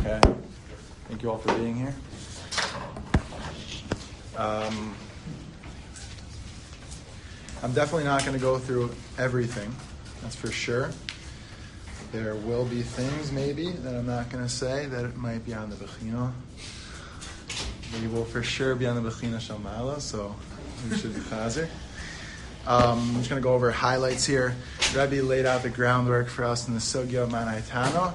Okay. Thank you all for being here. I'm definitely not going to go through everything. That's for sure. There will be things maybe that I'm not going to say that it might be on the Bechina. They will for sure be on the Bechina Shalmala, so we should be chazer. I'm just going to go over highlights here. Rebbe laid out the groundwork for us in the Sugya of Manai Tano.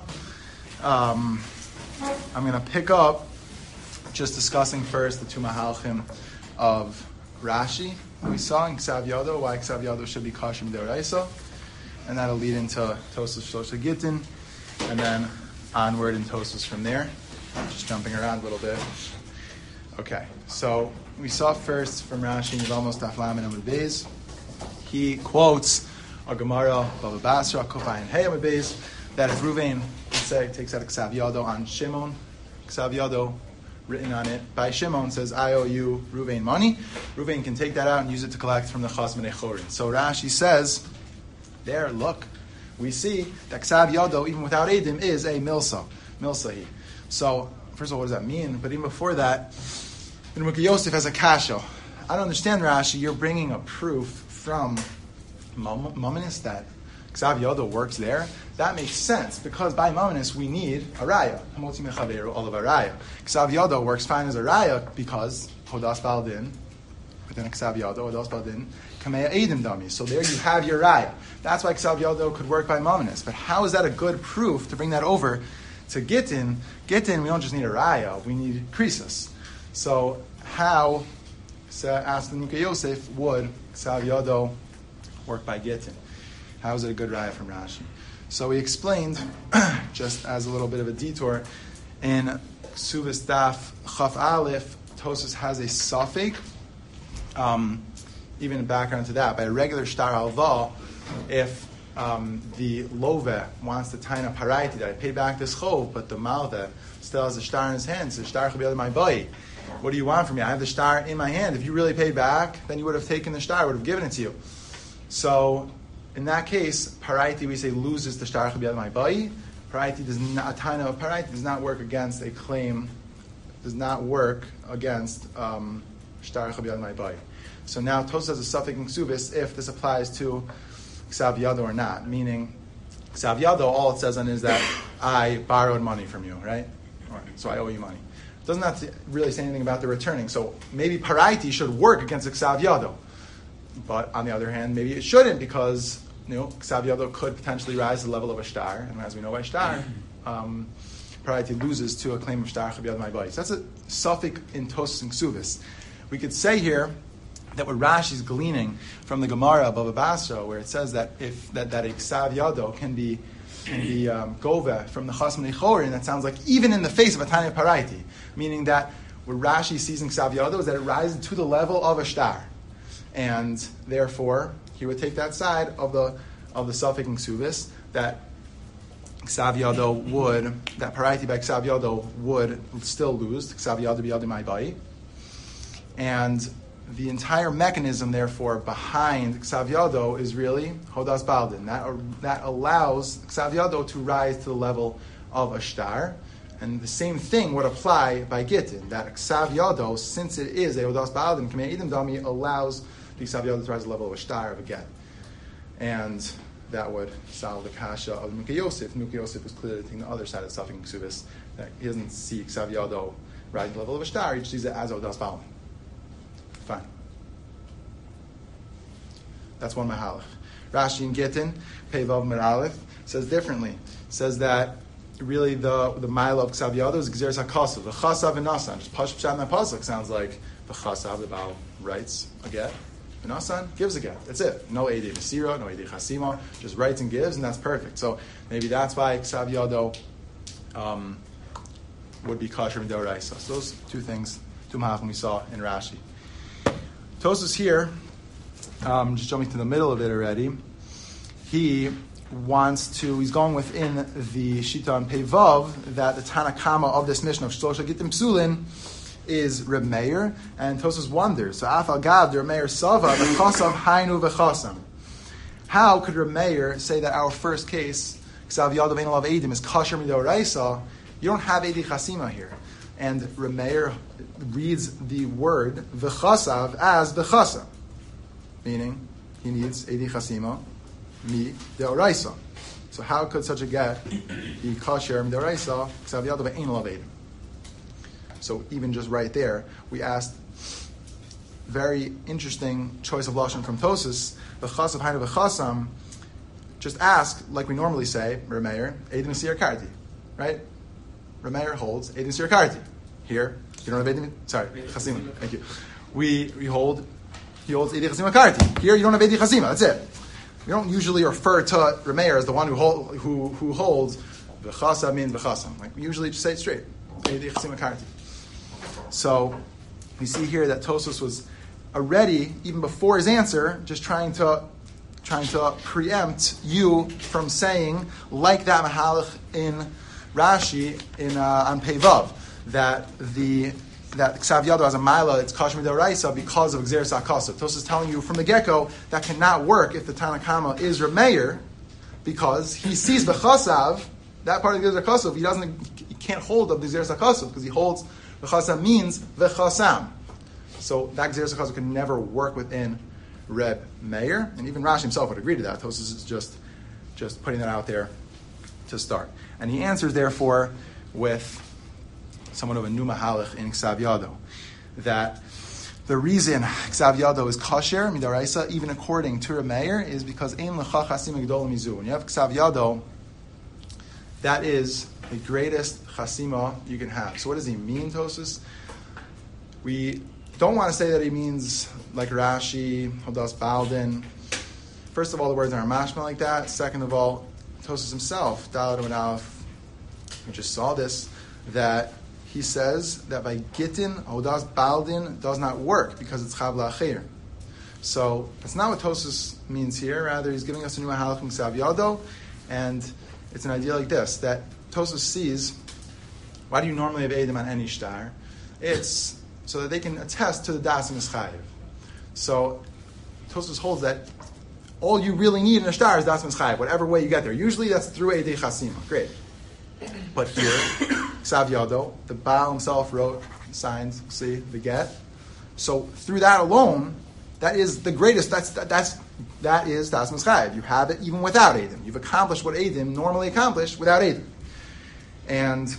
I'm going to pick up just discussing first the two Mahalchim of Rashi we saw in Ksav Yado, why Ksav Yado should be Kashim Deoraisa, and that'll lead into Tosas Shloshah Gittin, and then onward in Tosas from there. Just jumping around a little bit. Okay, so we saw first from Rashi in Yevamos Daf Lamed Amud Beis. He quotes a Gemara, Bava Basra, Kofayin Hey Amud Beis, that if Ruvain, takes out a Ksav Yado on Shimon, Ksav Yado written on it by Shimon says, I owe you Ruvain money. Ruvain can take that out and use it to collect from the Chas B'nei Chorin. So Rashi says, there, look, we see that Ksav Yado, even without Eidim, is a milsahi. So, first of all, what does that mean? But even before that, Mukha Yosef has a kasha. I don't understand, Rashi, you're bringing a proof from Mamonis that Ksav Yado works there. That makes sense, because by Mamonis we need a raya. Hamotzi mechaveru olav a raya. Ksav Yado works fine as a raya because Hodas Baldin, within a Ksav Yado, Hodas Baldin, Kameya Eidim Dami. So there you have your raya. That's why Ksav Yado could work by Mamonis. But how is that a good proof to bring that over to Gittin? Gittin, we don't just need a raya, we need krisis. So how, asked the Mukha Yosef, would Ksav Yado work by Gittin? How is it a good raya from Rashi? So we explained, just as a little bit of a detour, in Ksuvas Daf Chaf Aleph, Tosas has a suffix, even in background to that, by a regular shtar halva, if the love wants to tie in a paraiti that I paid back this chov, but the malve still has a shtar in his hand, says shtar chabi my boy. What do you want from me? I have the shtar in my hand. If you really paid back, then you would have taken the shtar, would have given it to you. So in that case, paraiti we say loses the shtar chabi my boy. Paraiti does not, a taina of paraiti does not work against a claim, does not work against shtar chabi my boy. So now Tosas has a suffix in Ksubis if this applies to Ksav Yado or not, meaning Ksav Yado, all it says on is that I borrowed money from you, right? So I owe you money. It does not really say anything about the returning. So maybe paraiti should work against the Ksav Yado. But on the other hand, maybe it shouldn't, because Ksav Yado could potentially rise to the level of a shtar, and as we know by shtar, paraiti loses to a claim of shtar chabi my body. So that's a suffix in Tosas and Ksuvis. We could say here that what Rashi is gleaning from the Gemara of Bava Basra, where it says that if that a Ksav Yado can be gove from the Chas B'nei Chorin, that sounds like even in the face of a Tanya Paraiti, meaning that what Rashi sees in Ksav Yado is that it rises to the level of a shtar, and therefore he would take that side of the suffix in Ksuvis that Ksav Yado would, that Paraiti by Ksav Yado would still lose Ksav Yado b'yadi my bai, and the entire mechanism, therefore, behind Ksav Yado is really Hodas Baldin. That allows Ksav Yado to rise to the level of a shtar. And the same thing would apply by Gittin. That Ksav Yado, since it is a Hodas Baldin, Kamei Idem Dami, allows the Ksav Yado to rise to the level of a shtar, of a get. And that would solve the kasha of Mukha Yosef. Mukha Yosef was clearly taking the other side of the suffix in Ksubis, that he doesn't see Ksav Yado rise to the level of a shtar, he just sees it as a Hodas Baldin. Fine. That's one mahalach. Rashi in Gittin, Peivav Mer Aleph, says differently. Says that really the mile of Ksav Yado is Gzeres HaKasav, the Chasav and Nasan. Just Pashup Pshat in that pasuk sounds like the Chasav, the Baal writes a get, the Nasan gives a get. That's it. No Eidei Mesira, no Eidei Chasima, just writes and gives, and that's perfect. So maybe that's why Ksav Yado would be kosher in Deoraisa. So those two things, two mahalachim we saw in Rashi. Tosas here, just jumping to the middle of it already, he's going within the Shita on Peivav, that the Tanakama of this mission of Shlosha Gittim Psulin is Reb Meir, and Tosas wonders, so Afal Gav, the Reb Meir Sava, the Chasav Hainu v'Chasam. How could Reb Meir say that our first case, Ksav Yado Vein Alav Eidim, is Kasher Midoraisa, You don't have Edi Chasima here. And Rameir reads the word v'chasav as v'chasa, meaning he needs Edi Chasima mi deoraisa. So how could such a get be kasher mi deoraisa ksav yadav ve'ein lav edim? So even just right there, we asked very interesting choice of lashon from Tosas. V'chasav hainu v'chasam. Just ask like we normally say, Rameir Edim Siyar Karti, right? Rameir holds Edim Siyar Karti. Here, you don't have Edim. Sorry, Chasima. Thank you. He holds Edim Chasima Karti. Here, you don't have Edim Chasima. That's it. We don't usually refer to Rameir as the one who holds v'chasa min v'chasam. Like we usually just say it straight, Edim Chasima Karti. So we see here that Tosfos was already, even before his answer, just trying to preempt you from saying, like that Mahalach in Rashi on Peivav, that Ksav Yado has a Maila, it's Kashmir Daraisa because of Xeris HaKasav. Tosfos is telling you from the get-go that cannot work if the Tanakama is Rameir, because he sees B'chasav, that part of the Xeris HaKasav, he can't hold of the Xeris HaKasav, because he holds B'chasav means V'chasam. So that Xeris HaKasav can never work within Reb Meir, and even Rashi himself would agree to that. Tosfos is just putting that out there to start. And he answers, therefore, with somewhat of a new mahalach in Ksav Yado, that the reason Ksav Yado is kasher, midaraisa, even according to Reb Meir, is because ein lecha chasim gedol mizu. When you have Ksav Yado, that is the greatest chasima you can have. So what does he mean, Tosfos? We don't want to say that he means like Rashi, Hodas Baldin. First of all, the words aren't mashma like that. Second of all, Tosfos himself, Daled and Aleph, we just saw this, that he says that by Gittin, Hodas Baldin does not work because it's Chav La'achir. So that's not what Tosfos means here. Rather, he's giving us a new mahalach from Ksav Yado, and it's an idea like this, that Tosfos sees, why do you normally have Edom on any shtar? It's so that they can attest to the Das and Mischayev. So Tosfos holds that all you really need in a shtar is Das and Mischayev, whatever way you get there. Usually that's through Eidei Chasima. Great. But here, Ksav Yado, the Baal himself wrote, signed, see, the get. So through that alone, that is the greatest, that is Das Mischayev. You have it even without Edom. You've accomplished what Edom normally accomplished without Edom. And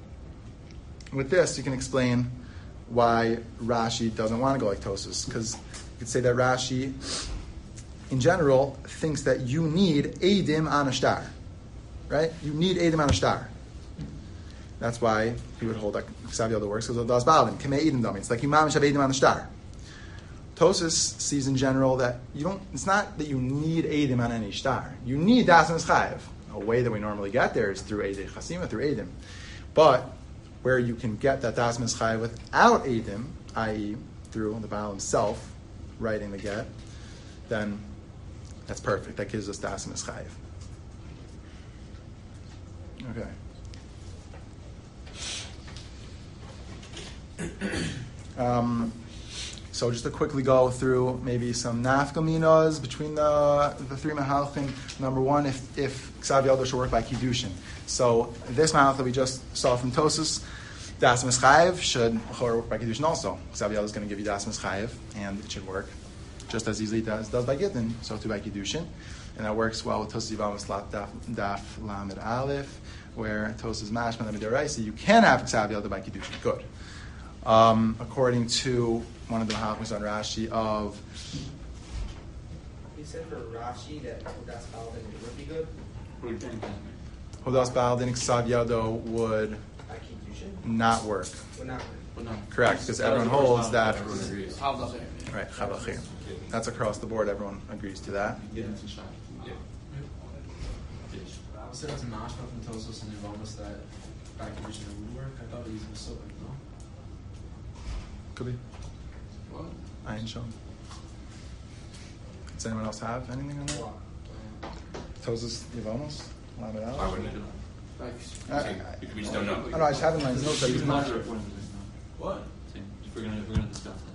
with this, you can explain why Rashi doesn't want to go like Tosfos, because you could say that Rashi, in general, thinks that you need Eidim on a shtar, right? You need Eidim on a shtar. That's why he would hold that Ksav Yado works, because of Das Baldin, Kemei Eidim Dami. It's like you mamish have Eidim on a shtar. Tosfos sees in general that it's not that you need Eidim on any shtar. You need Das Mischayev. A way that we normally get there is through Eidei Chasima, through Eidim. But where you can get that Das Mischayev without Eidim, i.e. through the Baal himself writing the get, then that's perfect. That gives us Das Mischayev. Okay. So just to quickly go through maybe some nafkaminas between the three mahalchim. Number one, if Ksav Yado should work by Kiddushin. So this mahalch that we just saw from Tosfos, Das Mischayev should work by Kiddushin also. Ksav Yado is going to give you Das Mischayev, and it should work just as easily as it does by Gittin, so too by Kiddushin. And that works well with Tosfos Yivamis Daf Lamed Aleph, where Tosfos Mashma Lamed Deraisa, you can have Ksav Yado by Kiddushin. Good. According to one of the Mahalachim on Rashi of... You said for Rashi that Hodas Baldin would be good? Hodas Baldin Ksav Yado would not work. Would not work. Correct, because everyone holds that... Right, Right, Chav Lachir. That's across the board, everyone agrees to that. You said it's a mashma from Tosfos and Yivamis that by Kiddushin would work. I thought he was a Mesubik, no? Could be. What? I ain't shown. Does anyone else have anything on that? Tosfos Yivamis? Lamed Aleph? Why wouldn't it? Like, We just don't know. I know, I just have in my notes that he's not. what? If we're gonna discuss that.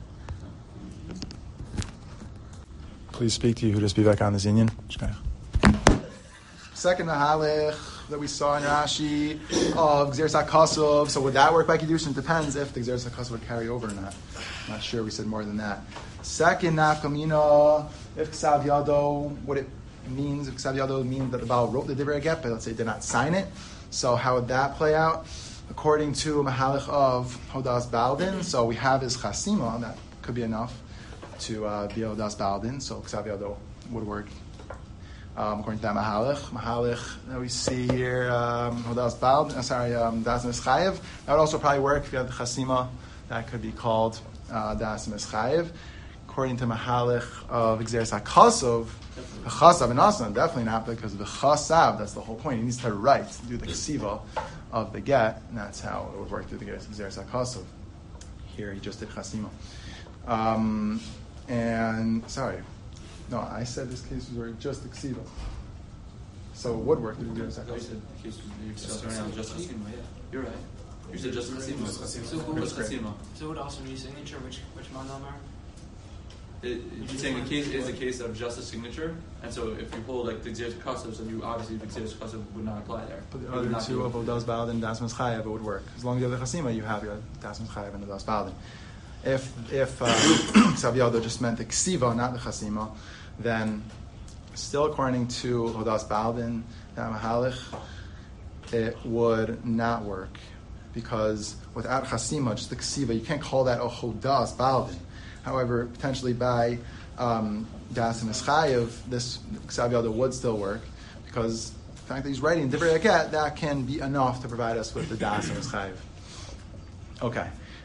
Please speak to Yehuda Spivak on this union. second mahalech that we saw in Rashi of Gzeres HaKosov. So would that work by Kiddushin? It depends if the Gzeres HaKosov would carry over or not. I'm not sure we said more than that. Second nafkamina, if Ksav Yado, what it means, if Ksav Yado means that the Baal wrote the Divrei Get, but let's say did not sign it. So how would that play out? According to Mahalach of Hodas Baldin, so we have his Chasima, that could be enough to be Hodas Baldin, so Ksav Yado would work. According to that Mahalach that we see here, Hodas Baldin, Das Mischayev, that would also probably work if you have the Chasima, that could be called Das Mischayev. According to Mahalach of Gzeres HaKosov, the Chasav and Asan, definitely not because of the Chasav, that's the whole point. He needs to write, do the Ksiva of the get, and that's how it would work through the Gzeres HaKosov. Here he just did Chasima. No, I said this case was where just the Ksiva. So it would work through the Gzeres You HaKosov. said the case was just Chasima, yeah. You're right. You said just Chasima. Chasima. So who was Chasima? So it would also be signature, which manamar? You're saying the case is a case of just a signature, and so if you hold like the Gzeres HaKosov, so you obviously the Gzeres HaKosov would not apply there. But the other two of Hodas Baldin and Das Mischayev, it would work. As long as you have the Chasima, you have your Das Mischayev and the Das Baldin. If Ksav Yado just meant the Ksiva, not the Chasima, then still according to Hodas Baldin, that Mahalach, it would not work. Because without Chasima, just the Ksiva, you can't call that a Hodas Baldin. However, potentially by Das Mischayev, this Ksav Yado would still work, because the fact that he's writing Divrei Get, that can be enough to provide us with the Das Mischayev. Okay.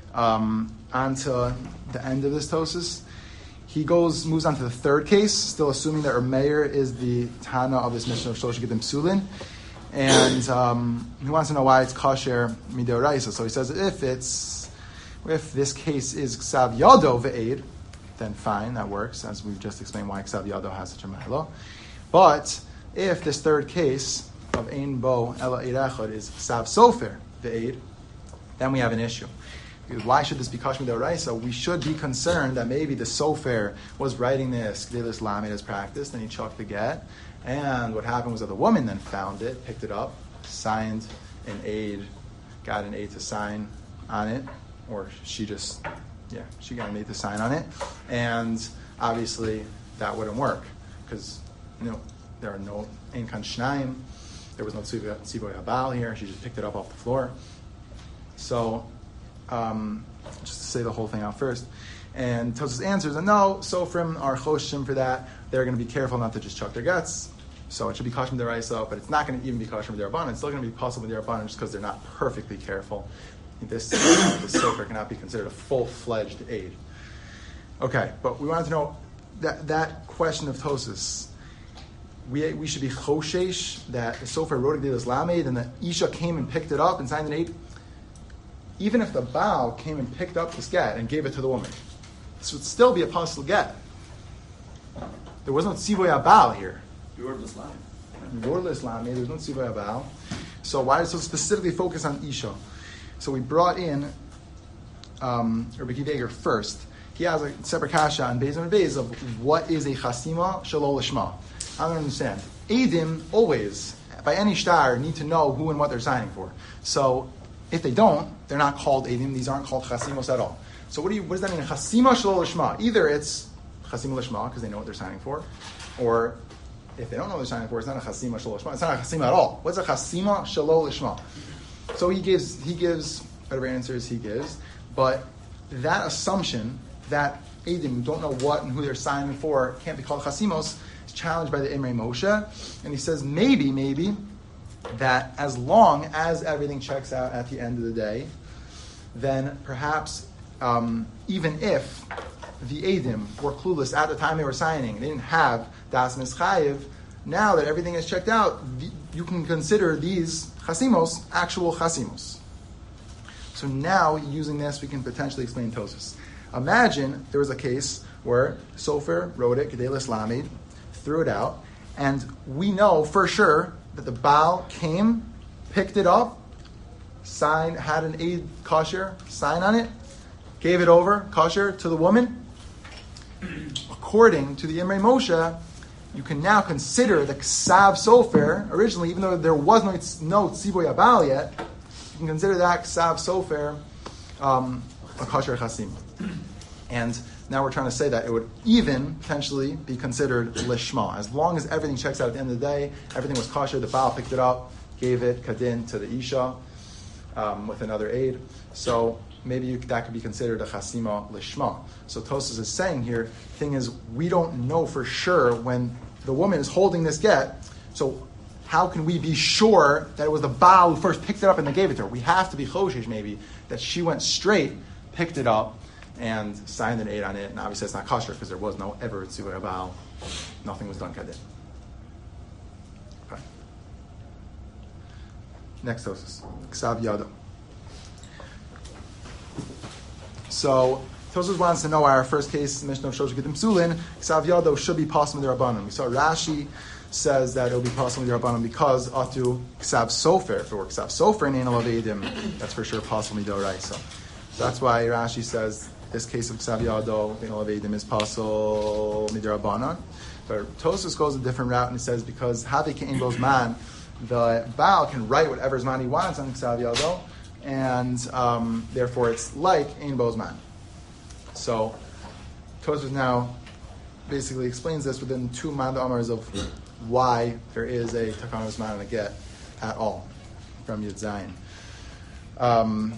On to the end of this Tosis. He moves on to the third case, still assuming that Meir is the Tana of this mission of Shlosh Gedim Psulin. And he wants to know why it's kosher midoraisa. So he says if this case is Ksav Yado ve'ed, then fine, that works, as we've just explained why Ksav Yado has such a mahalo. But if this third case of Ein Bo Ela Eid Echad is Ksav Sofer ve'ed, then we have an issue. Because why should this be kosher midoraisa? We should be concerned that maybe the Sofer was writing this Gdilis Lamed as practiced, and he chucked the get. And what happened was that the woman then found it, picked it up, signed an aid, got an aid to sign on it, or she got an aid to sign on it, and obviously that wouldn't work because there are no ein kan shnayim, there was no tzivoy habal here. She just picked it up off the floor. So, just to say the whole thing out first. And Tosas answers, no, Sofrim are choshim for that. They're going to be careful not to just chuck their guts. So it should be kosher deraisa, but it's not going to even be kosher derabanan. It's still going to be possible derabanan just because they're not perfectly careful. This Sofer cannot be considered a full-fledged aid. Okay, but we wanted to know that question of Tosas. We should be choshesh that the Sofer wrote a Gdilas Lamed and the Isha came and picked it up and signed an aid. Even if the Baal came and picked up this get and gave it to the woman, this would still be a possible get. There was no tzivoy habal here. Yordless line. Yordless line. There's no tzivoy habal. So why does it specifically focus on Isha? So we brought in Rabbi Kiva first. He has a separate kasha on Beis and Beis of what is a chasima shelo lishma. I don't understand. Eidim always, by any shtar, need to know who and what they're signing for. So if they don't, they're not called eidim. These aren't called chasimos at all. So what does that mean? Chasima shelo lishma. Either it's chasima lishma because they know what they're signing for, or if they don't know what they're signing for, it's not a chasima shelo lishma. It's not a chasima at all. What's a chasima shelo lishma? So he gives whatever answers he gives, but that assumption that eidim who don't know what and who they're signing for can't be called chasimos is challenged by the Imrei Moshe, and he says maybe that as long as everything checks out at the end of the day, then perhaps even if the eidim were clueless at the time they were signing, they didn't have das mischayev, now that everything is checked out, you can consider these chasimos actual chasimos. So now, using this, we can potentially explain Tosas. Imagine there was a case where Sofer wrote it, Gdilas Lamed, threw it out, and we know for sure that the Baal came, picked it up, signed, had an aid kosher, sign on it, gave it over, kosher, to the woman. According to the Imrei Moshe, you can now consider the Ksav Sofer, originally, even though there was no Tzivoy Abal yet, you can consider that Ksav Sofer a Kasher Chasim. And now we're trying to say that it would even potentially be considered Lishma. As long as everything checks out at the end of the day, everything was kosher, the Baal picked it up, gave it Kadin to the Isha with another aid. So maybe that could be considered a Chasima Lishma. So Tosas is saying here, thing is, we don't know for sure when the woman is holding this get, so how can we be sure that it was the Baal who first picked it up and they gave it to her? We have to be Choshesh maybe, that she went straight, picked it up, and signed an aid on it, and obviously it's not kosher because there was no ever Tzivur Baal. Nothing was done Kadin. Okay. Next Tosas, Ksav Yado. So Tosas wants to know why our first case, Mishnah of Shosh Gedim Psulin, Ksav Yado should be possible with the Rabbanim. We saw Rashi says that it will be possible with the Rabbanim because Atu Ksav Sofer. If it were Ksav Sofer in Einal Avedim, that's for sure possible with the Oraisa. So that's why Rashi says this case of Ksav Yado, Einal Avedim, is possible with the Rabbanim. But Tosas goes a different route and he says because Havik Ein Bo's Man, the Baal can write whatever man he wants on Ksav Yado, and therefore it's like Ein Bo's Man. So Tosfos now basically explains this within two Manda Amars of why there is a Takanos Man and a Get at all from Yud Zayin.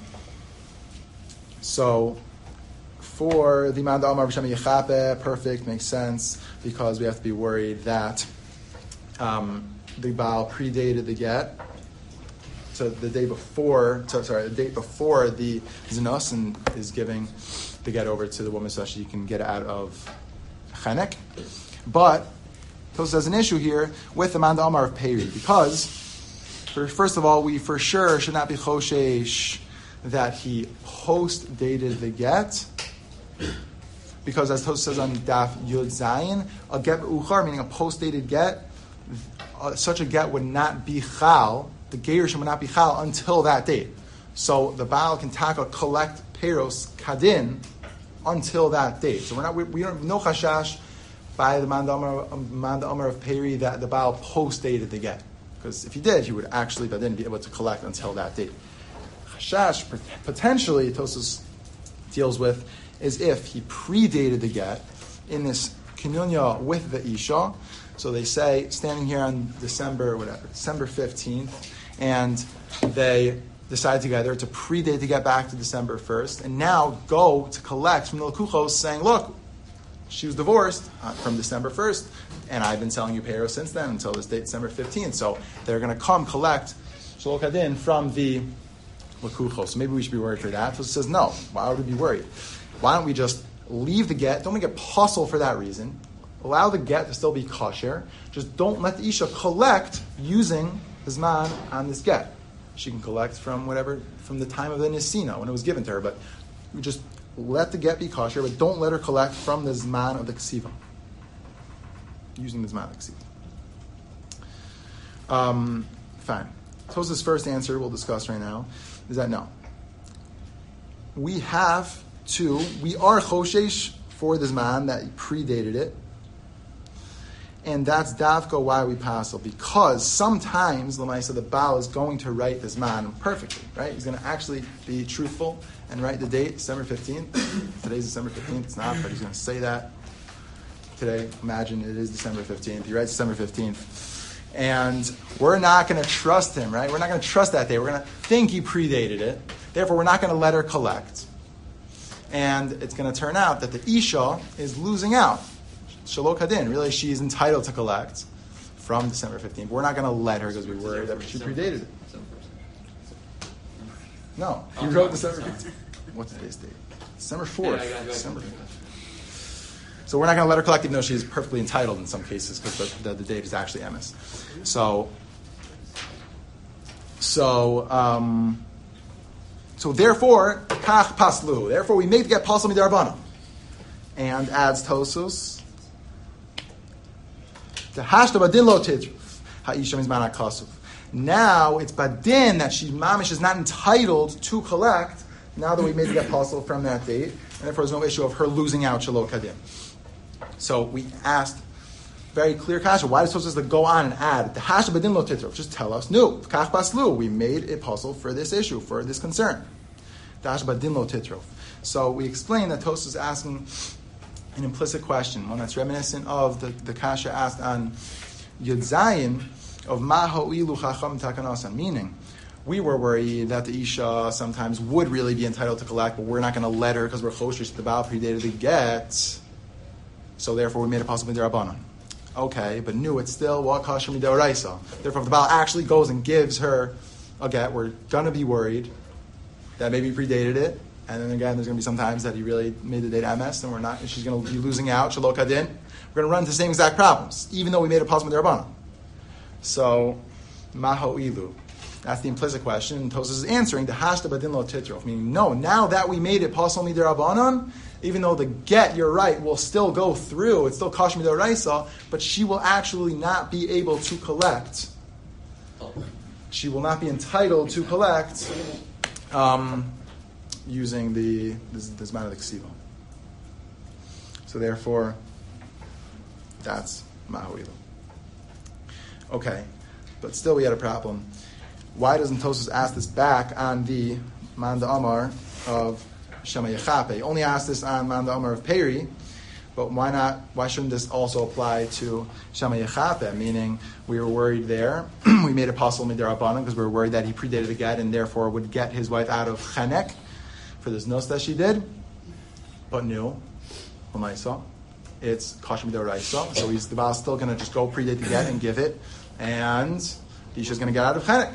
So for the Manda Amar B'Shem Yechape, perfect, makes sense, because we have to be worried that the Baal predated the Get. So the date before the Zinos and is giving the get over to the woman so that she can get out of Chenek. But Tosfos has an issue here with the Manda Amar of Peri, because first of all, we for sure should not be Choshesh that he post-dated the get, because as Tosfos says on Daf Yud Zayin, a get uchar, meaning a post-dated get, such a get would not be chal, the Geirshim would not be chal until that date. So the Baal can collect Peros Kadin until that date. So we don't no chashash by the Manda Amar of Peri that the Baal post-dated the get. Because if he did, he would actually but then be able to collect until that date. Chashash, potentially, Tosfos deals with, is if he predated the get in this kinunya with the Isha. So they say, standing here on December 15th, and they decide together to predate to get back to December 1st, and now go to collect from the Lekuchos saying, look, she was divorced from December 1st, and I've been selling you Peros since then until this date, December 15th. So they're going to come collect Shalok Hadin from the Lekuchos. So maybe we should be worried for that. So it says, no, why would we be worried? Why don't we just leave the get? Don't make it puzzle for that reason. Allow the get to still be kosher. Just don't let the Isha collect using the Zman on this get. She can collect from from the time of the Nisina, when it was given to her, but we just let the get be kosher, but don't let her collect from the Zman of the Ksiva. Using the Zman of the Ksiva. Fine. Tosfos' first answer, we'll discuss right now, is that no. We are Choshesh for the Zman that predated it, and that's Davka why we passel, because sometimes Lamaisa the Baal is going to write this man perfectly, right? He's going to actually be truthful and write the date, December 15th. Today's December 15th, it's not, but he's going to say that today. Imagine it is December 15th. He writes December 15th. And we're not going to trust him, right? We're not going to trust that day. We're going to think he predated it. Therefore, we're not going to let her collect. And it's going to turn out that the Isha is losing out. Shalok Hadin, really, she's entitled to collect from December 15th. But we're not going to let her because we're worried that she predated it. No, he wrote December 15th. What's today's date? December 4th. Yeah, December 4th. So we're not going to let her collect even though she's perfectly entitled in some cases because the date is actually emes. So therefore, kach paslu. Therefore, we make get paslu midarabana. And adds Tosfos. The hashta badin lo titruf. Ha'isha means mana kasuf. Now it's badin that she mamish is not entitled to collect. Now that we made get paslu from that date, and therefore there's no issue of her losing out shalok hadin. So we asked very clear kasha. Why does Tosfos go on and add the hasha badin lo titrof? Just tell us, no, kach baslu. We made a puzzle for this issue, for this concern. The hasha badin lo titrof. So we explain that Tosfos is asking an implicit question, one that's reminiscent of the kasha asked on Yud Zayin of ma ho'ilu chacham takanasan, meaning we were worried that the Isha sometimes would really be entitled to collect, but we're not going to let her because we're choshesh the Baal predated the get. So therefore we made it possible midirabanan. Okay, but new, it's still what kasher midoraisa. Therefore, if the Baal actually goes and gives her a get, we're going to be worried that maybe he predated it. And then again, there's going to be some times that he really made the date MS, and we're not. And she's going to be losing out. Shalok hadin. We're going to run into the same exact problems, even though we made it possible midirabanan. So, maho ilu. That's the implicit question. And Tosfos is answering the hashta badin lo titrof, meaning no. Now that we made it possible midirabanan, even though the get, you're right, will still go through. It's still kasher midoraisa, but she will actually not be able to collect. She will not be entitled to collect. Using this amount of the ksiva. So therefore, that's mahoilu. Okay, but still we had a problem. Why doesn't Tosfos ask this back on the Manda Amar of Shema Yechape? Only asked this on Manda Amar of Peri, but why not? Why shouldn't this also apply to Shema Yechape? Meaning, we were worried there. We made it possible midirabanan because we were worried that he predated a get and therefore would get his wife out of chenek for this nos that she did, but no, l'maisa, it's kasher midoraisa. So the Baal is still going to just go predate the get and give it, and the Isha's going to get out of chenek.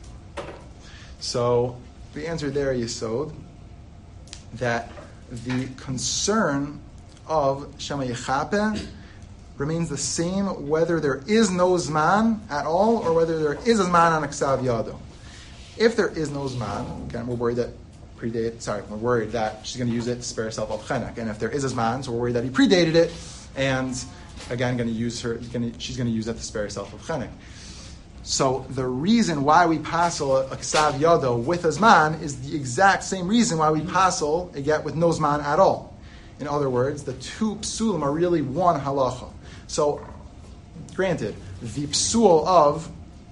So the answer there, Yesod, that the concern of Shema Yechape remains the same whether there is no zman at all or whether there is a zman on a ksav yado. If there is no zman, again, we're worried that we're worried that she's going to use it to spare herself of chenek. And if there is a zman, so we're worried that he predated it, and again, she's going to use it to spare herself of chenek. So the reason why we passel a ksav yado with a zman is the exact same reason why we passel a get with no zman at all. In other words, the two psulim are really one halacha. So, granted, the psul of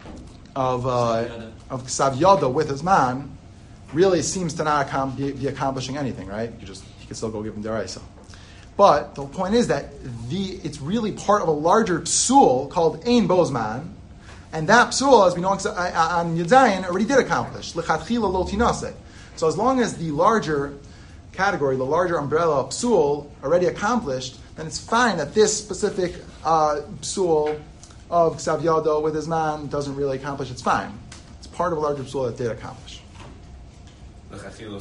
ksav yado with a zman really seems to not be accomplishing anything, right? He could still go give him deraisa. But the point is that it's really part of a larger psul called ein bozman, and that psul, as we know on Yud Zayin, already did accomplish lechatchila lo tinase. So as long as the larger category, the larger umbrella psul already accomplished, then it's fine that this specific psul of ksav yado with his man doesn't really accomplish. It's fine. It's part of a larger psul that did accomplish. The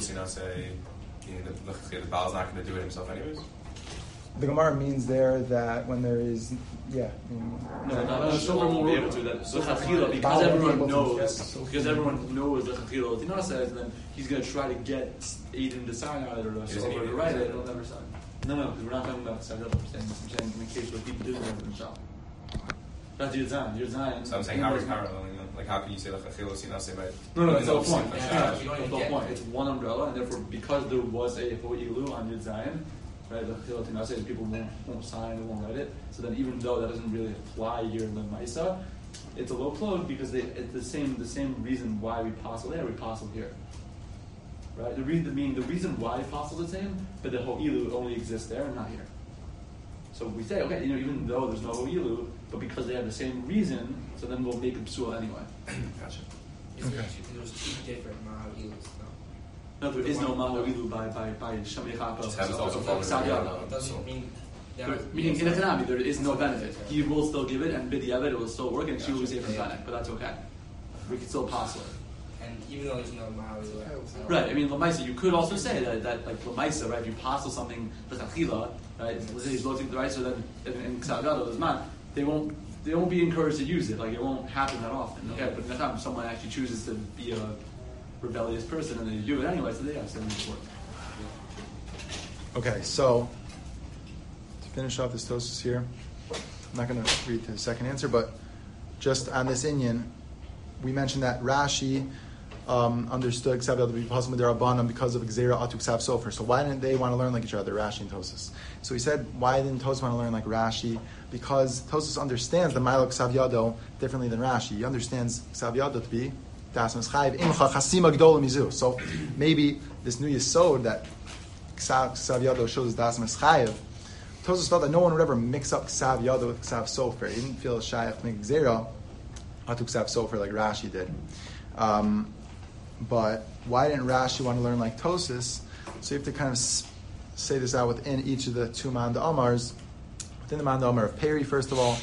Baal is not going to do it himself anyways? The Gemara means there that when there is, No, someone won't be able to. That because everyone knows the Chachila Tina says, then he's going to try to get Aiden to sign either of us over to write it. It'll never sign. No, because we're not talking about the I'm saying in the case where people do it themselves. That's Yud Zayin. So I'm saying how can you say the Chachila Tina say by? No, that's the whole point. That's the whole point. It's one umbrella, and therefore because there was a Ho'ilu on Yud Zayin, right, the Chachila Tina says people won't sign, they won't write it. So then even though that doesn't really apply here in the Maisa, it's a low close because it's the same reason why we passel there, we passel here. Right? The reason why we passel the same, but the Ho'ilu only exists there and not here. So we say, okay, even though there's no Ho'ilu, but because they have the same reason, so then we'll make a psul anyway. Gotcha. There's two different Ma'ilus. No, there is no Ma'ilus by Shema Yechape. Just have it also follow It doesn't mean... Meaning in a Kanami, there is no benefit. He will still give it, and B'diavad it will still work, and she will receive from benefit, but that's okay. We can still pass it. And even though there's no Ma'ilus... Right, I mean, Lamaisa, you could also say that like Lamaisa, right, if you passel something, L'chachila, right, let's say he's looking to the right, so then in Ksav Yado, there's man, they won't be encouraged to use it. Like, it won't happen that often. Okay, but next time someone actually chooses to be a rebellious person and they do it anyway, so they have to work. Okay, so to finish off this Tosfos here, I'm not going to read the second answer, but just on this Inyan, we mentioned that Rashi understood Ksav Yado to be possible Derabanan because of Gzera Atu Ksav Sofer. So why didn't they want to learn like each other, Rashi and Tosas? So he said, why didn't Tosas want to learn like Rashi? Because Tosas understands the Milo Ksav Yado differently than Rashi. He understands Ksav Yado to be Das Meschayev Imcha Chasima Gdola Mizu. So maybe this new Yesod that Ksav Yado shows Das Meschayev, Tosas felt that no one would ever mix up Ksav Yado with Ksav Sofer. He didn't feel Shayach to make Gzera Atu Ksav Sofer like Rashi did. But why didn't Rashi want to learn like Tosas? So you have to kind of say this out within each of the two Manda Amars. Within the Manda Amar of Peri, first of all,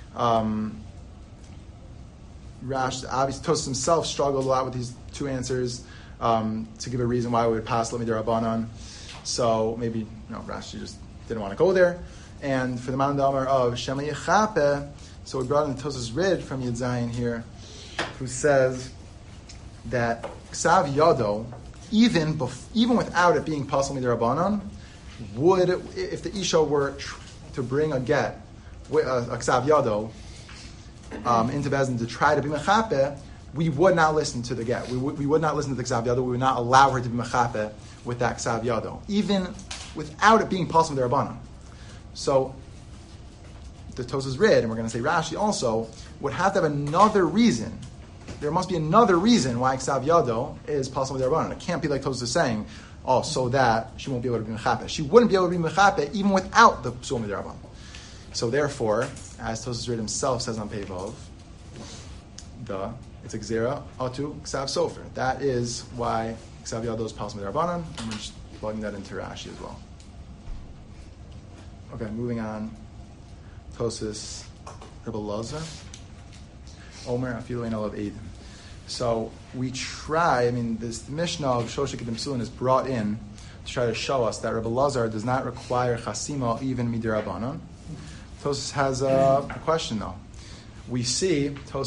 Rashi, obviously Tosas himself struggled a lot with these two answers to give a reason why we would pass Lamid Rabbanan. So maybe Rashi just didn't want to go there. And for the Manda Amar of Shemli Yechape, so we brought in Tosas Rid from Yud Zayin here, who says that Ksav Yado, even without it being Pasal Midirabanan, would, if the Isha were to bring a get, a Ksav Yado, into Bezdin to try to be Mechape, we would not listen to the get. We would not listen to the Ksav Yado. We would not allow her to be Mechape with that Ksav Yado, even without it being Pasal Midirabanan. So the Tosas Rid, and we're going to say Rashi also, would have to have another reason. There must be another reason why Ksav Yado is possible D'Rabbanan. It can't be like Tosas is saying, so that she won't be able to be Mechape. She wouldn't be able to be Mechape even without the Psul D'Rabbanan. So therefore, as Tosas Rid himself says on Pevov, it's a Gzera Atu Ksav Sofer. That is why Ksav Yado is possible D'Rabbanan, and we're just plugging that into Rashi as well. Okay, moving on. Tosas Rebbe Lazar. Omer Afilu Ein Olav Eidim. So we try, this Mishnah of Shoshik Kedim Sulin is brought in to try to show us that Rebbe Lazar does not require Chasima even Midirabanan. Tosas has a question though. We see Rebbe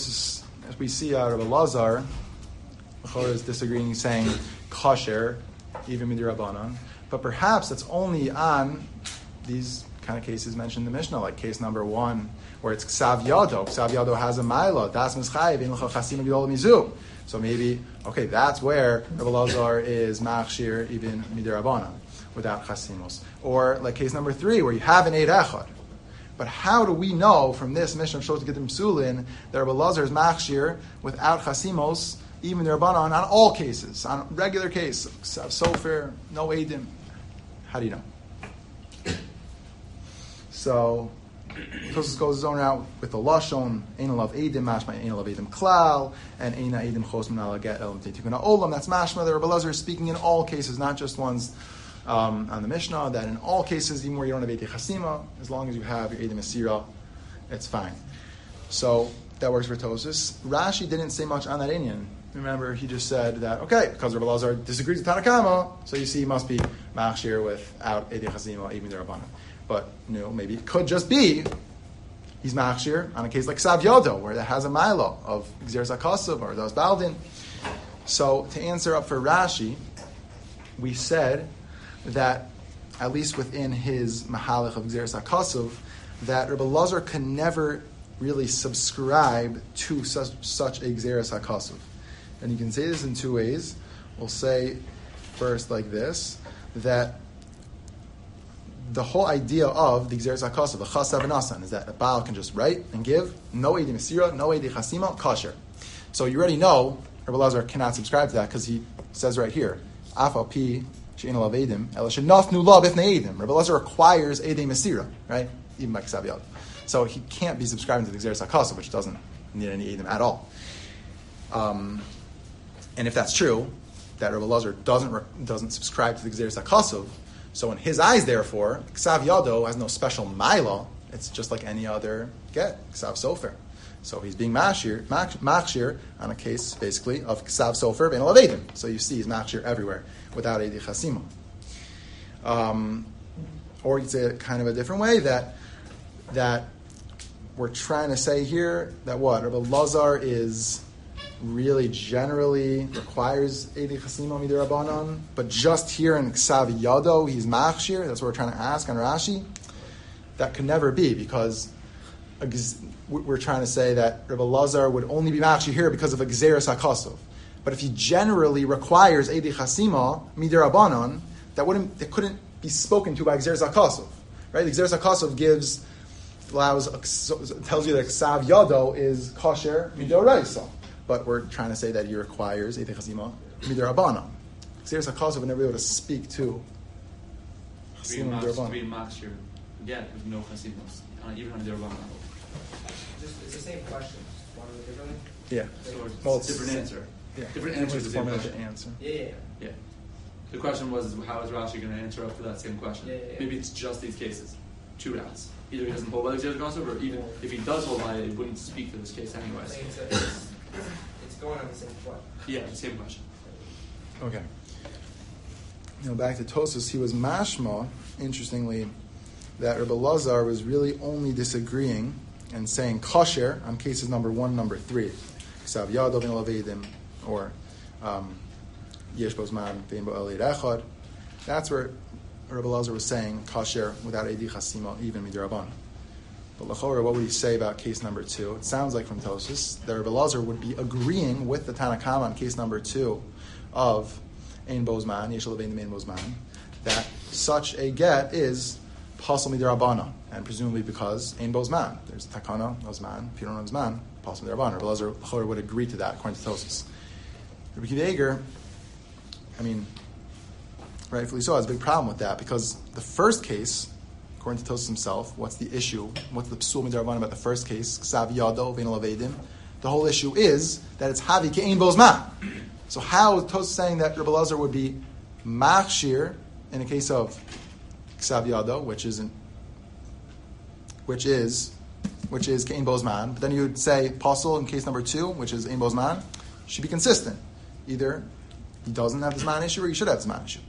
Lazar is disagreeing, saying Kosher even Midirabanan, but perhaps it's only on these kind of cases mentioned in the Mishnah, like case number 1, where it's Ksav Yado. Ksav Yado has a Maila. Das Mischayev in L'cha Chasim G'dol Mizu. So maybe, that's where Rebbe Lazar is Machshir even Midirabanan, without Chasimos. Or like case number 3, where you have an Eid Echad. But how do we know from this Mishnah of Shos Gedim Psulin that Rebbe Lazar is Machshir without Chasimos, even Midirabanan, on all cases, on regular case, Ksav Sofer, no Eidim? How do you know? So, Tosas goes his own route with the Lashon, Ein Olav Eidim, Mashma Ein Olav Eidim Klal, and Eina Eidim Chos Min Ala Get Elam Teitikuna Olam. That's Mashma. The Rebbe Lazar is speaking in all cases, not just ones on the Mishnah, that in all cases, even where you don't have Eidei Chasima, as long as you have your Eidei Mesira, it's fine. So, that works for Tosas. Rashi didn't say much on that Inyan. Remember, he just said that, because Rebbe Lazar disagrees with Tanakama, so you see he must be Machshir without Eidei Chasima, even the Rabbanan. But, maybe it could just be he's Machshir on a case like Ksav Yado, where that has a Milo of Gzeres HaKasav or Das Baldin. So, to answer up for Rashi, we said that, at least within his Mahalach of Gzeres HaKasav, that Rebbe Lazar can never really subscribe to such a Gzeres HaKasav. And you can say this in two ways. We'll say first like this, that the whole idea of the Gzeres HaKasav, the Chasav and Asan, is that a Baal can just write and give, no Eidei Mesira, no Eidei Chasima, kosher. So you already know Rebbe Lazar cannot subscribe to that because he says right here, Afal Pi She'ein Olav Eidim, Ela Shenafnu Lav Ifnei Eidim. Rebbe Lazar requires Eidei Mesira, right? Even by Ksav Yad. So he can't be subscribing to the Gzeres HaKasav, which doesn't need any Eidim at all. And if that's true, that Rebbe Lazar doesn't subscribe to the Gzeres HaKasav, so in his eyes, therefore, Ksav Yado has no special Maila. It's just like any other get, Ksav Sofer. So he's being Machshir on a case, basically, of Ksav Sofer ben Olav Eidim. So you see he's Machshir everywhere without Eidei Chasima. Or you could say it kind of a different way, that we're trying to say here that what? Rebbe Lazar is really generally requires Eidei Chasima Midirabanan, but just here in Ksav Yado, he's Machshir. That's what we're trying to ask on Rashi. That could never be, because we're trying to say that Rebbe Lazar would only be Machshir here because of a Gzeres HaKasav. But if he generally requires Eidei Chasima, Midirabanan, that couldn't be spoken to by Gzeres HaKosov. Right? The Gzeres HaKosov tells you that Ksav Yado is kosher Midoraisa. But we're trying to say that he requires Eidei Chasima, Midirabanan. Gzeres HaKosov would never be able to speak to Chasima Midirabanan. Again, with no Chasimos, even on Midirabanan. It's the same question. Just one of it differently. Yeah. So it's a different answer. Yeah. Different answer to the same Formulate question. the answer. Yeah. The question was, how is Rashi going to answer up to that same question? Yeah. Maybe it's just these cases. Two routes. Either he doesn't hold by the Gzeres HaKosov, or even if he does hold by it, it wouldn't speak to this case anyways. Like it's going on the same question. Yeah, the same question. Okay. Now back to Tosfos, he was mashma, interestingly, that Rebbe Lazar was really only disagreeing and saying kosher on cases number 1, number 3. Ksav Yado V'en Lavedim, or Yesh Bo Zman V'en Bo Elid Echad. That's where Rebbe Lazar was saying kosher without Eidei Chasima, even Midirabanan. But L'chorah, what would he say about case number 2? It sounds like from Tosfos that Rebbe Lazar would be agreeing with the Tanna Kama on case number 2 of Ein Bo Zman, Yesh Lavedim Ein Bo Zman, that such a get is Pasal Midirabanan, and presumably because Ein Bo Zman. There's Takana, no Zman. If you don't know Zman, Pasal Midirabanan. Rebbe Lazar L'chorah would agree to that according to Tosfos. Rabbi Akiva Eiger, rightfully so, has a big problem with that because the first case, according to Tosfos himself, what's the issue? What's the Psul Midirabanan about the first case? Ksav Yado V'en Lavedim. The whole issue is that it's Havi Ke'ein Bo Zman. So how is Tosfos saying that Rebbe Lazar would be machshir in the case of Ksav Yado, which is Ke'ein Bo Zman, but then you would say Pasal in case number 2, which is Ein Bo Zman, should be consistent. Either he doesn't have the Zman issue or he should have the Zman issue.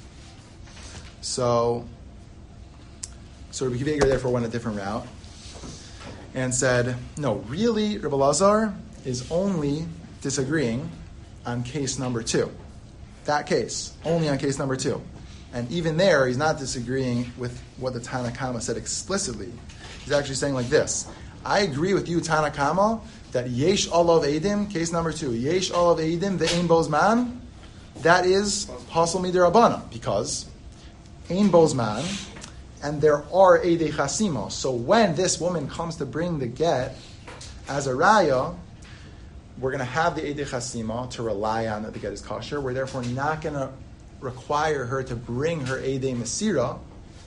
So Rabbi Akiva Eiger therefore went a different route and said, no, really, Rebbe Lazar is only disagreeing on case number 2. That case, only on case number 2. And even there, he's not disagreeing with what the Tanna Kama said explicitly. He's actually saying like this: I agree with you, Tanna Kama, that Yesh Olav Eidim, case number 2, Yesh Olav Eidim, the Ein Bo Zman, that is Pasal Midirabanan, because Ein Bo Zman, and there are Eidei Chasima. So when this woman comes to bring the get as a raya, we're going to have the Eidei Chasima to rely on that the get is kosher. We're therefore not going to require her to bring her Eidei Mesira,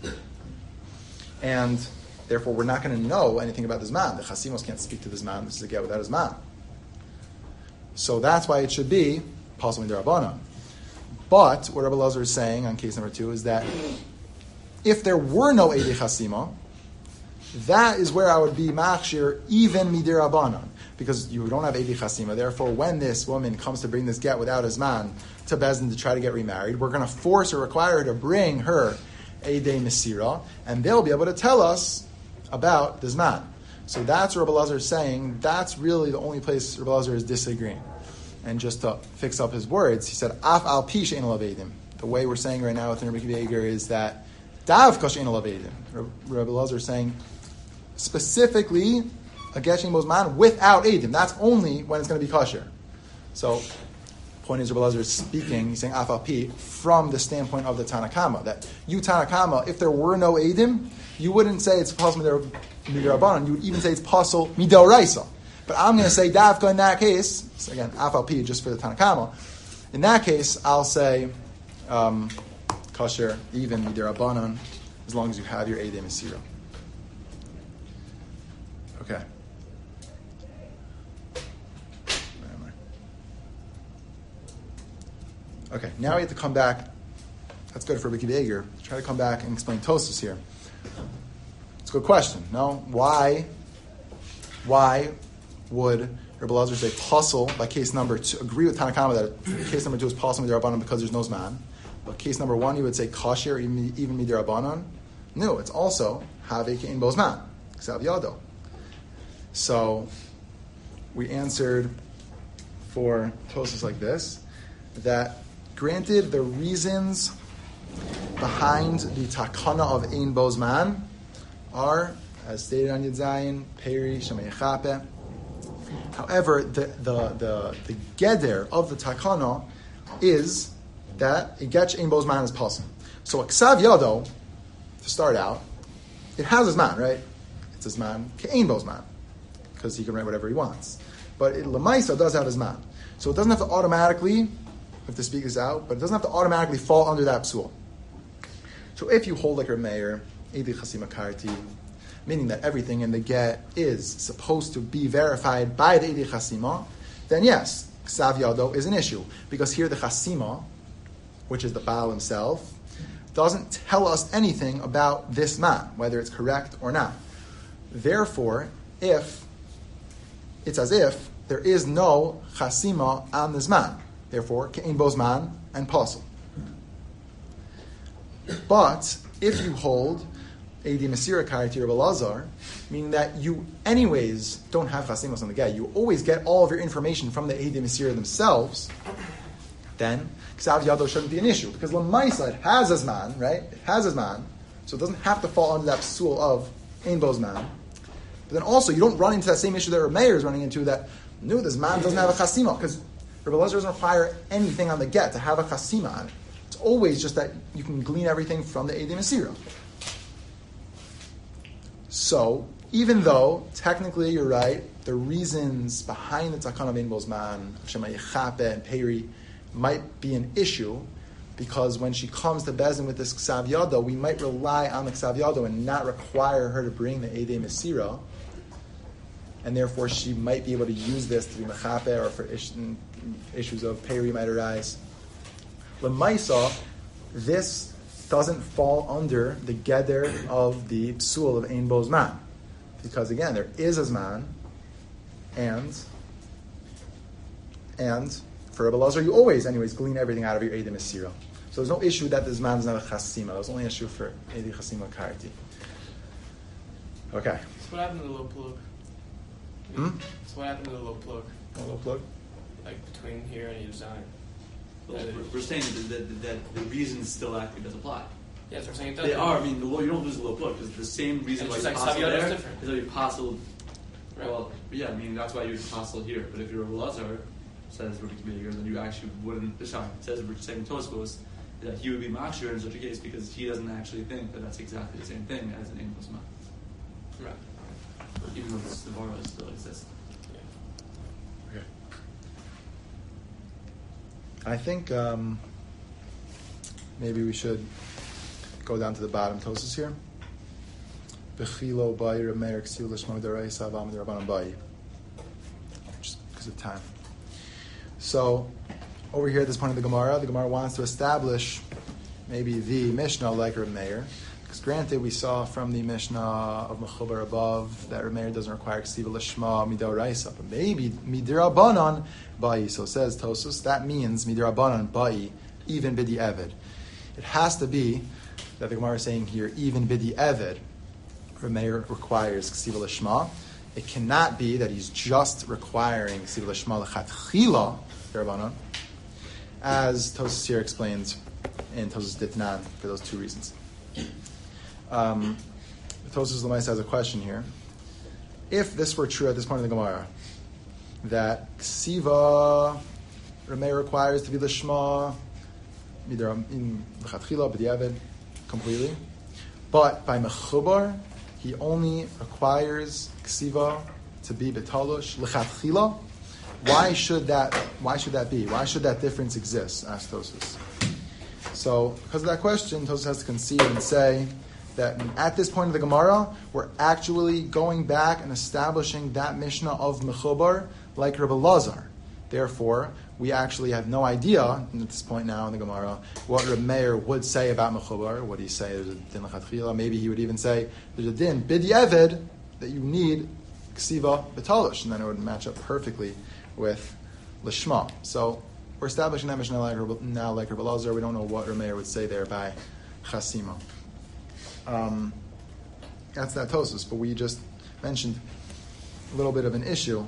and therefore we're not going to know anything about the Zman. The Chasimos can't speak to the Zman. This is a get without a Zman. So that's why it should be Pasal Midirabanan. But what Rebbe Lazar is saying on case number 2 is that if there were no Eidei Chasima, that is where I would be machshir even midirabanan, because you don't have Eidei Chasima. Therefore, when this woman comes to bring this get without a Zman to Bezdin to try to get remarried, we're going to force or require her to bring her Eidei Mesira, and they'll be able to tell us about the Zman. So that's what Rebbe Lazar is saying. That's really the only place Rebbe Lazar is disagreeing. And just to fix up his words, he said, Af al pi she'ein olav eidim. The way we're saying right now with Rabbi Akiva Eiger is that Davka she'ein olav eidim. Rebbe Lazar is saying specifically a get she'ein bo zman without eidim. That's only when it's going to be kosher. So, point is, Rebbe Lazar is speaking, he's saying Af al pi from the standpoint of the Tanna Kama, that you Tanna Kama, if there were no eidim, you wouldn't say it's Pasal Midirabanan, you would even say it's Pasal Midoraisa. But I'm going to say Davka in that case, so again, Af al pi just for the Tanna Kama. In that case, I'll say kosher, even Midirabanan, as long as you have your Eidei Mesira. Okay. Where am I? Okay, now we have to come back. That's good for Rabbi Akiva Eiger. Try to come back and explain Tosfos here. It's a good question. No? Why would Rebbe Lazar say Pasal by case number 2, agree with Tanna Kama that case number 2 is Pasal Midirabanan because there's no Zman, but case number 1 you would say Kosher even Midirabanan? No, it's also Have Ke'ein Bo Zman, Ksav Yado. So we answered for Tosfos like this, that granted the reasons behind the Takana of Ein Bo Zman are, as stated on Yud Zayin, Peri, Shemei Chape, However, the geder of the takana is that a get she'ein bo zman is possible. So a ksav yado, to start out, it has a zman, right? It's a zman ke'ein bo zman, because he can write whatever he wants. But Lamaisa does have a zman. So it doesn't have to automatically, we have to speak this out, but it doesn't have to automatically fall under that psul. So if you hold like Reb Meir, Eidi Chasima Karti, meaning that everything in the get is supposed to be verified by the Eidi Chasima, then yes, Ksav Yado is an issue. Because here the Chasima, which is the Baal himself, doesn't tell us anything about this man, whether it's correct or not. Therefore, it's as if there is no Chasima on this man. Therefore, Ke'in Bozman and Pasul. But if you hold Edi Mesira Karati or Belazar, meaning that you anyways don't have Chasimas on the get, you always get all of your information from the Edi Mesira themselves, then Ksav Yado shouldn't be an issue. Because Lamaisa, it has Azman, right? It has Azman, so it doesn't have to fall under that psul of Ein Bozman. But then also, you don't run into that same issue that Reb Meir is running into, that, no, this man doesn't have a Chasima, because Reb Elazar doesn't require anything on the get to have a Chasima on it. It's always just that you can glean everything from the Eidei Mesira. So, even though, technically, you're right, the reasons behind the Takana of Ein Bozman, Shema Yechape and Peri, might be an issue, because when she comes to Bezin with this Ksav Yado, we might rely on the Ksav Yado and not require her to bring the Eidei Mesira, and therefore she might be able to use this to be Mechape, or for issues of Peri might arise. L'maisa, this doesn't fall under the geder of the psul of Ein Bozman, because again, there is a zman, and for Reb Elazar, you always, anyways, glean everything out of your Eidei Mesira. So there's no issue that the zman doesn't have a chasima. There's only an issue for Eidei Chasima Karti. Okay. So what happened to the low plug? So what happened to the low plug? A little plug. Like between here and Yudzayin? Well, we're saying that the reason still actually does apply. Yeah, that's what I'm saying. It does. They are. I mean, you don't lose the low plug because the same reason And why it's you like passel Saviyot is there different. is that you passel. Right. Well, yeah, I mean that's why you passel here. But if you're a Lazar, says Rabbi Meir, then you actually wouldn't. Sorry, it says Rabbi Tosfos that he would be machshir in such a case because he doesn't actually think that that's exactly the same thing as an Ein Bozman. Right. Even though the Svara still exists. Okay. I think maybe we should go down to the bottom Tosas here. Bechilo bai Reb Meir ksiu l'shmo d'oraisa avam d'Rabbanan bai. Just because of time. So, over here at this point of the Gemara wants to establish maybe the Mishnah like Reb Meir. Because granted, we saw from the Mishnah of Mechubar above that Reb Meir doesn't require ksiva l'shma midoraisa, but maybe midirabanan bai. So says Tosus, that means midirabanan bai, even bidi eved. It has to be that the Gemara is saying here, even bidi eved, Reb Meir requires ksiva l'shma. It cannot be that he's just requiring ksiva l'shma l'chatchila dirabanan, as Tosus here explains in Tosus Ditnan for those two reasons. Tosus Lamais has a question here. If this were true at this point in the Gemara, that ksiva Reb Meir requires to be l'shma either in l'chatchila b'diavad completely, but by mechubar he only requires ksiva to be betalush l'chatchila. Why should that be? Why should that difference exist? Asked Tosus. So, because of that question, Tosus has to concede and say that at this point of the Gemara, we're actually going back and establishing that Mishnah of Mechubar like Reb Elazar. Therefore, we actually have no idea at this point now in the Gemara what Reb Meir would say about Mechubar. Would he say there's a din l'chatchila? Maybe he would even say there's a din bidi eved that you need ksiva betalish, and then it would match up perfectly with Lishma. So we're establishing that Mishnah now like Reb Elazar. We don't know what Reb Meir would say there by Chasima. That's that Tosus, but we just mentioned a little bit of an issue.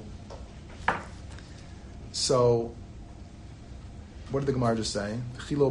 So, what did the Gemara just say?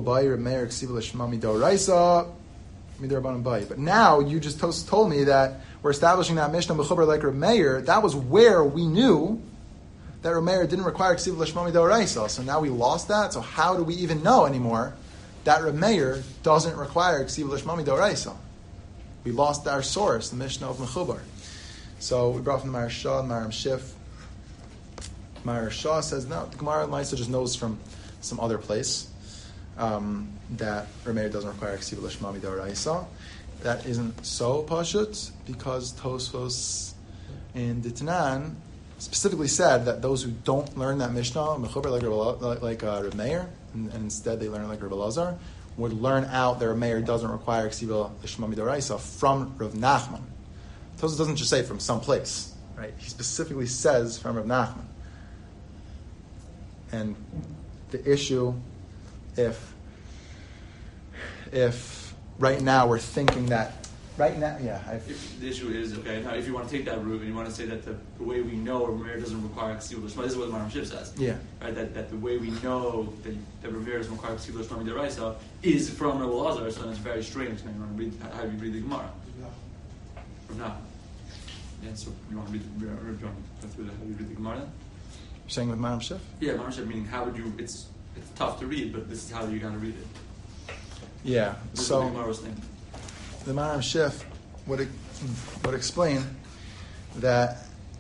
But now you just told me that we're establishing that Mishnah Mechubar like Reb Meir. That was where we knew that Rameir didn't require Ksiva L'Shma Midoraisa. So now we lost that. So how do we even know anymore that Rameir doesn't require Ksiva L'Shma Midoraisa? We lost our source, the Mishnah of Mechubar. So we brought from the Maharsha and Maharam Shif. Maharsha says, no, the Gemara and Laisa just knows from some other place that Rameir doesn't require Ksiva L'Shma Midoraisa. That isn't so pashut because Tosfos in Ditnan specifically said that those who don't learn that Mishnah, Mechubar like Reb Meir, and instead they learn like Reb Elazar, would learn out that Reb Meir doesn't require Ksiva L'Shma Midoraisa from Rav Nachman. Tosfos doesn't just say from some place, right? He specifically says from Rav Nachman. And the issue, if right now we're thinking that right now, If the issue is, okay, now if you want to take that route and you want to say that the way we know Rameir doesn't require Ksiva L'Shma, this is what Maharam Shif says. Yeah. Right, that the way we know that Rameir doesn't require Ksiva L'Shma Midoraisa is from Rebbe Elazar, so then it's very strange. Now you want to read how you read the Gemara. From now. Yeah, so you want to read the Gemara, go through how you read the Gemara then? You're saying with Maharam Shif? Yeah, Maharam Shif, meaning how would you, it's tough to read, but this is how you got to read it. Yeah. This So is what the Gemara was thinking. the Maharam Shif would explain that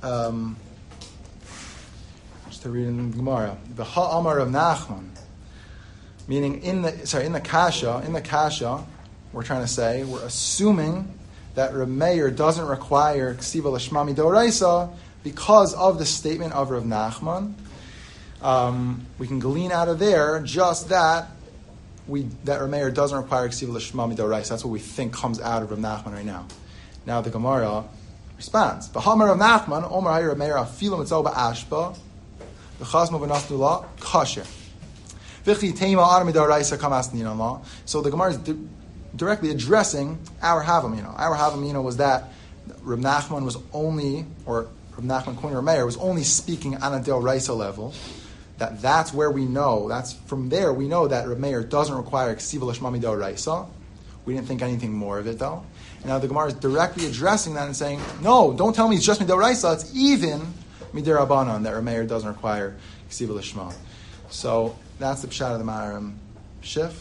just to read in the Gemara, the Ha'amar of Nachman, meaning in the Kasha, we're trying to say we're assuming that Reb Meir doesn't require Ksiva L'Shma Midoraisa because of the statement of Rav Nachman. We can glean out of there just that Reb Meir doesn't require Ksiva L'Shma Midoraisa. That's what we think comes out of Rav Nachman right now. Now the Gemara responds: B'Hamar Rav Nachman, Omer Hayir Reb Meir Afilu Mitzvah Ba'ashba, V'Chasmo V'Nasnula Kasher. V'Chi Teima Adam Midoraisa Kamas Ninan La. So the Gemara is directly addressing our Havamina. Our Havamina was that Rav Nachman was only, or Rav Nachman Kohen Reb Meir was only speaking on a Deoraisa level. That's where we know. That's from there we know that Reb Meir doesn't require Ksiva L'Shma Midoraisa. We didn't think anything more of it though. And now the Gemara is directly addressing that and saying, no, don't tell me it's just Midoraisa. It's even Midirabanan that Reb Meir doesn't require Ksiva L'Shma. So that's the pshat of the Maharam Shif.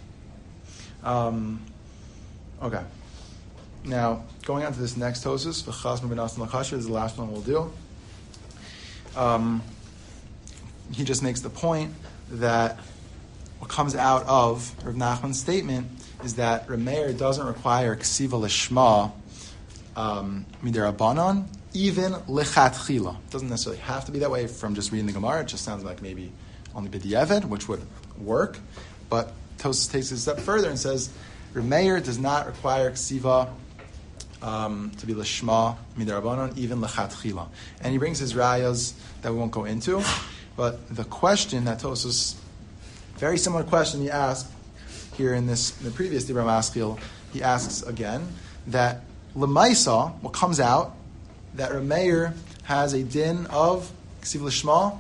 Okay. Now going on to this next Tosus, V'Chasmo V'Nasan L'Kasher. This is the last one we'll do. He just makes the point that what comes out of Rav Nachman's statement is that Reb Meir doesn't require Ksiva L'Shma Midirabanan, even Lechatchila. It doesn't necessarily have to be that way from just reading the Gemara. It just sounds like maybe only B'diavad, which would work. But Tosfos takes it a step further and says Reb Meir does not require Ksiva to be L'Shma Midirabanan, even Lechatchila. And he brings his rayas that we won't go into. But the question that Tosfos, very similar question he asked here in the previous Dibra Maskil, he asks again that L'maisa, what comes out, that Reb Meir has a din of Ksiva L'Shma.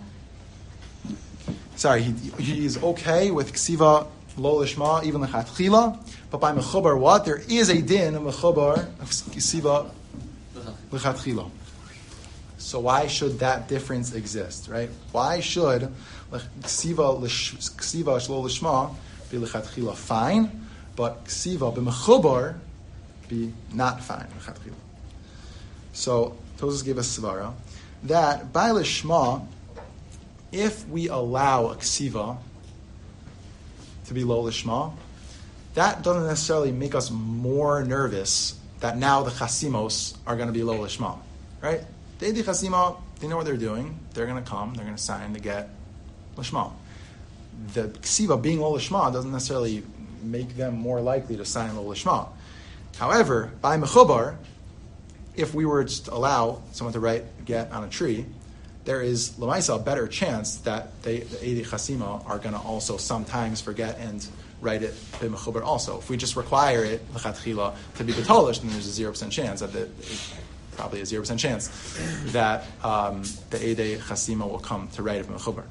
Sorry, he is okay with Ksiva Lo L'Shma, even L'Chatchila, but by Mechubar what? There is a din of Mechubar of Ksiva L'Chatchila. So why should that difference exist, right? Why should Ksiva Shlo L'Shma be L'Chatchila fine, but Ksiva B'Mechubar be not fine, L'Chatchila? So Tosfos gave us Svara that by L'Shma, if we allow a Ksiva to be Lo L'Shma, that doesn't necessarily make us more nervous that now the Chasimos are going to be Lo L'Shma, right? The Eidei Chasima, they know what they're doing. They're going to come. They're going to sign the get L'Shma. The Ksiva being Lo L'Shma doesn't necessarily make them more likely to sign Lo L'Shma. However, by Mechubar, if we were to allow someone to write get on a tree, there is L'maisa a better chance that the Eidei Chasima are going to also sometimes forget and write it by Mechubar also. If we just require it, L'Chatchila, to be B'tolish, then there's a 0% chance that probably a 0% chance that the Eidei Chasima will come to write it from Mechubar.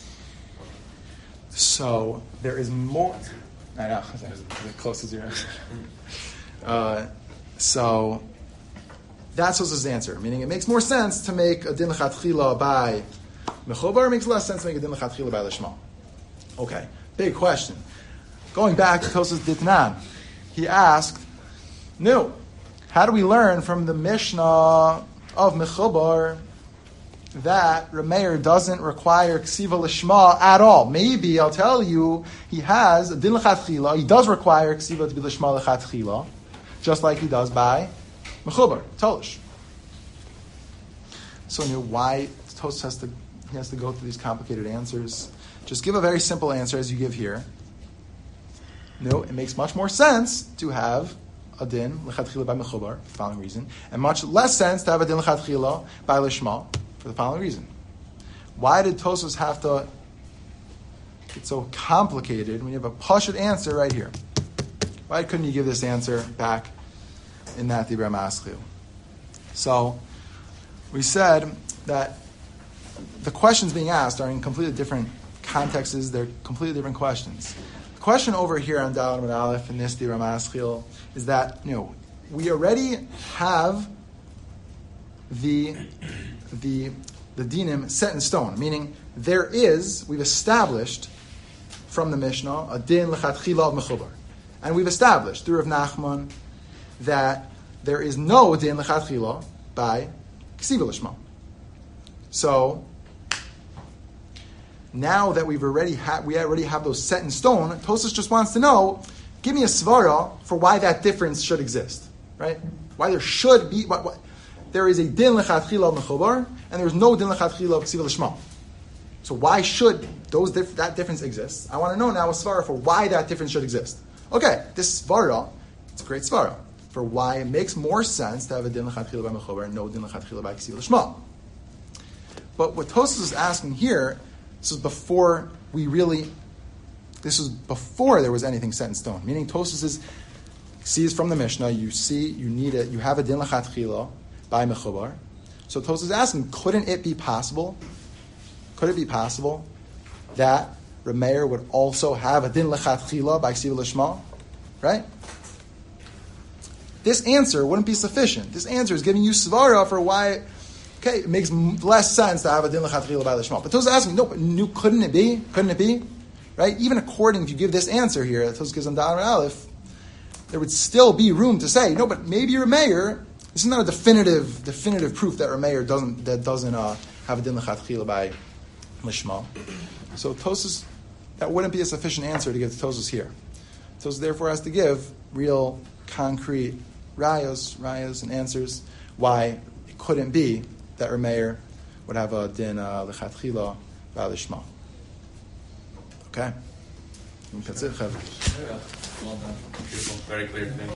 So there is more. I know, close to 0. So that's Tosfos' answer, meaning it makes more sense to make a din L'Chatchila by mechubar, makes less sense to make a din lechatchila by lishma. Okay, big question. Going back to Tosas Ditnan, he asked, no, how do we learn from the Mishnah of mechubar that Rameir doesn't require ksiva lishma at all? Maybe, I'll tell you, he has a din lechatchila, he does require ksiva to be lishma lechatchila, just like he does by mechubar, tolish. So why Tosas has to go through these complicated answers? Just give a very simple answer as you give here. No, it makes much more sense to have a din lechatchila by mechubar for the following reason, and much less sense to have a din lechatchila by lishma for the following reason. Why did Tosfos have to get so complicated when you have a pashut answer right here? Why couldn't you give this answer back in that Dibra Maschil? So we said that the questions being asked are in completely different contexts. They're completely different questions. The question over here on Daled Amud Aleph in this Dibra Maschil is that we already have the dinim set in stone, meaning we've established from the Mishnah a din lechatchila of mechubar, and we've established through Rav Nachman that there is no din lechatchila by ksiva lishma. So now that we already have those set in stone, Tosfos just wants to know, give me a svara for why that difference should exist, right? Why there should be, there is a din lechatchila of mechubar, and there is no din lechatchila of ksiva lishma. So why should that difference exist? I want to know now a svara for why that difference should exist. Okay, this svara, it's a great svara for why it makes more sense to have a din lechatchila by mechubar and no din lechatchila by ksiva lishma. But what Tosfos is asking here, this was before there was anything set in stone. Meaning Tosfos sees from the Mishnah, you have a din lechatchila by mechubar. So Tosfos is asking, could it be possible that Rameir would also have a din lechatchila by ksiva lishma? Right? This answer wouldn't be sufficient. This answer is giving you svara for why. Okay, it makes less sense to have a din lechatchila by lishma. But Tosfos is asking, couldn't it be? Couldn't it be? Right? Even according, if you give this answer here, that Tosfos gives on Daled Amud Aleph, there would still be room to say, no, but maybe Rameir, this is not a definitive proof that Rameir doesn't have a din lechatchila by lishma. So Tosfos, that wouldn't be a sufficient answer to give to Tosfos here. Tosfos therefore has to give real, concrete rayos and answers why it couldn't be that Rameir would have a din lechatchila by lishma. Okay? That's it, Chaver. Beautiful. Very clear thing.